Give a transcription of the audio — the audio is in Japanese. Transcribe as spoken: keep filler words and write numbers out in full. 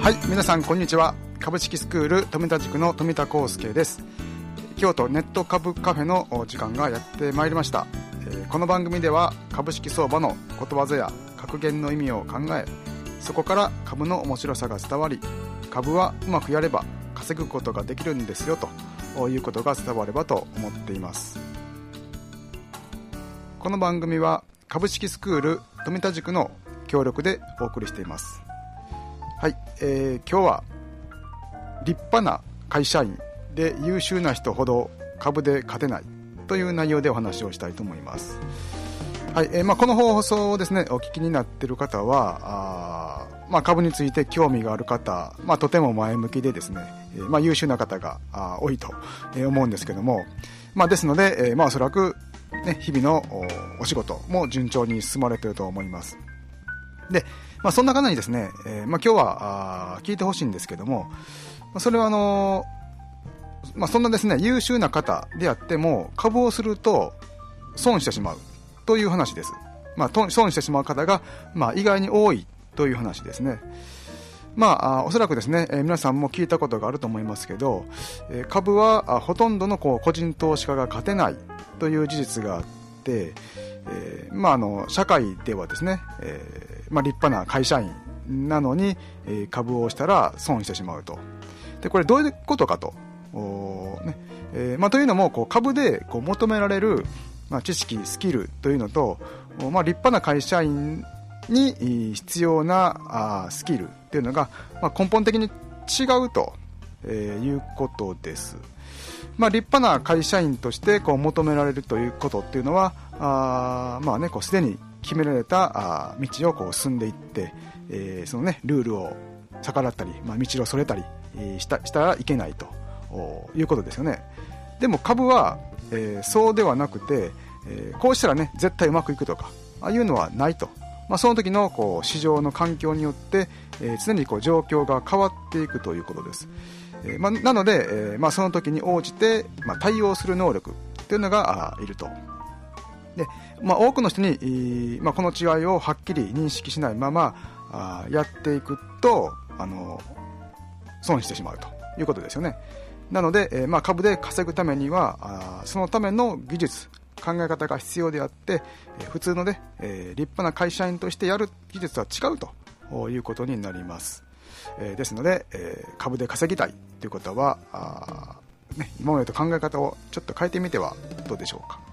はい、皆さんこんにちは。株式スクール富田塾の富田康介です。京都ネット株カフェの時間がやってまいりました。この番組では株式相場のことわざや格言の意味を考え、そこから株の面白さが伝わり、株はうまくやれば稼ぐことができるんですよということが伝わればと思っています。この番組は株式スクール富田塾の協力でお送りしています。はい、えー、今日は立派な会社員で優秀な人ほど株で勝てないという内容でお話をしたいと思います。はい、えーまあ、この放送をですねお聞きになっている方はあ、まあ、株について興味がある方、まあ、とても前向きでですね、えーまあ、優秀な方があ多いと思うんですけども、まあ、ですので、えーまあ、おそらく、ね、日々の お, お仕事も順調に進まれていると思います。で、まあ、そんな方にですね、えーまあ、今日はあ聞いてほしいんですけども、それはあのーまあ、そんなですね優秀な方であっても株をすると損してしまうという話です。まあ、損してしまう方が、まあ、意外に多いという話ですね。まあ、あおそらくですね、えー、皆さんも聞いたことがあると思いますけど、えー、株はあほとんどのこう個人投資家が勝てないという事実があって、えーまあ、あの社会ではですね、えーまあ、立派な会社員なのに、えー、株をしたら損してしまうと。でこれどういうことかと、ねえーまあ、というのもこう株でこう求められる、まあ、知識スキルというのと、まあ、立派な会社員に必要なあスキルというのが、まあ、根本的に違うと、えー、いうことです。まあ、立派な会社員としてこう求められるということっていうのはあ、まあね、こうすでに決められたあ道をこう進んでいって、えーそのね、ルールを逆らったり、まあ、道をそれたりした、したらいけないということですよね。でも株は、えー、そうではなくて、えー、こうしたらね絶対うまくいくとかああいうのはないと。まあ、その時のこう市場の環境によって、えー、常にこう状況が変わっていくということです。えーまあ、なので、えーまあ、その時に応じて、まあ、対応する能力というのがいると。で、まあ、多くの人に、まあ、この違いをはっきり認識しないままあやっていくとあの損してしまうということですよね。なので、えーまあ、株で稼ぐためにはあそのための技術考え方が必要であって、えー、普通の、ねえー、立派な会社員としてやる技術は違うということになります。えー、ですので、えー、株で稼ぎたいということはあ、ね、今までと考え方をちょっと変えてみてはどうでしょうか。